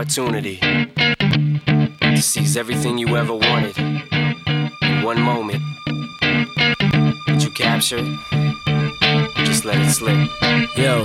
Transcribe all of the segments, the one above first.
opportunity to seize everything you ever wanted in one moment. But you capture it, just let it slip. Yo.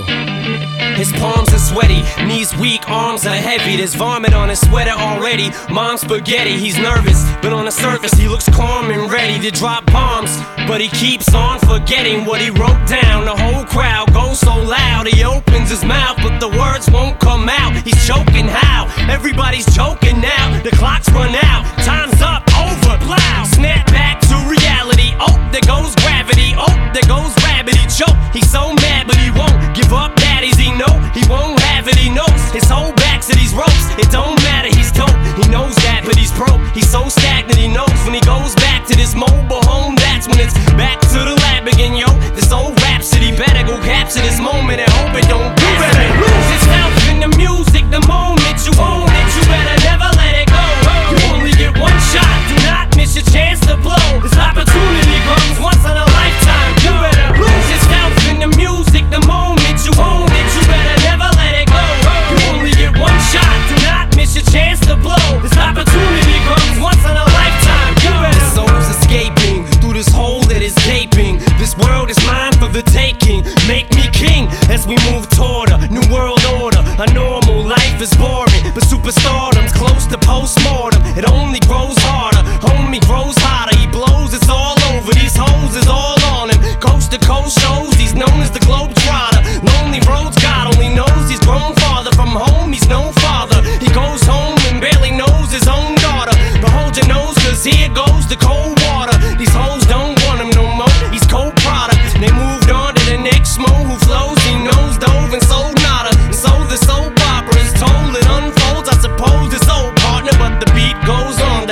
His palms are sweaty, knees weak, arms are heavy. There's vomit on his sweater already. Mom's spaghetti, he's nervous, but on the surface he looks calm and ready to drop bombs. But he keeps on forgetting what he wrote down. The whole crowd goes so loud, he opens his mouth, but the words won't come out. He's choking how? Everybody's choking now. The clock's run out, time's up, over, plow. Snap back to reality, oh, there goes gravity. Oh, there goes rabbit, he choke. He's so mad, but he won't give up. Daddies, he know he won't have it, he knows his whole back's to these ropes. It don't matter, he's dope, he knows that, but he's broke. He's so stagnant, he knows when he goes back to this mobile home, that's when it's back to the lab again, yo. This old rhapsody better go capture this moment and hope it don't do it. Lose yourself in the music the moment you own it. You better never let it go. You only get one shot, do not miss your chance to blow. This opportunity comes once in a lifetime. You better lose yourself in the music the moment you own it. You better never let it go. You only get one shot, do not miss your chance to blow. This opportunity comes once in a lifetime. You better. The soul's escaping through this hole that is gaping. This world is mine for the taking. Make me king as we move toward a new world order. A normal life is boring, but superstardom's close to postmortem. It only grows harder, homie grows hotter. He blows, it's all over. These hoes is all on him. Coast to coast shows, he's known as the Globetrotter. Lonely roads, God only knows he's grown farther from home. He's no father. He goes home and barely knows his own daughter. But hold your nose, cause here goes the cold water. These hoes don't want him no more. He's cold product. They moved on to the next mo who flows. He knows dove and sold nada. And so the soap opera is told. It unfolds, I suppose it's old partner, but the beat goes on.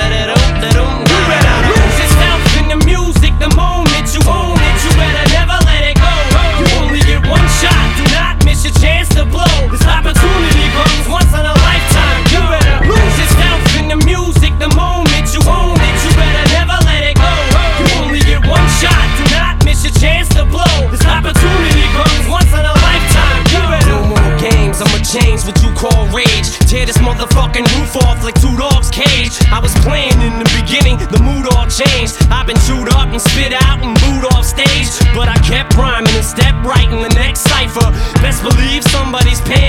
You better lose yourself in the music the moment you own it. You better never let it go. You only get one shot, do not miss your chance to blow. This opportunity comes once in a lifetime. You better lose yourself in the music the moment you own it. You better never let it go. You only get one shot, do not miss your chance to blow. This opportunity comes once in a lifetime. You better. No more games, I'ma change what you call rage. Tear this motherfucking roof off like two dogs' cage. I was playing in the beginning, the mood all changed. I've been chewed up and spit out and booed off stage, but I kept rhyming and stepped right in the next cipher. Best believe somebody's paying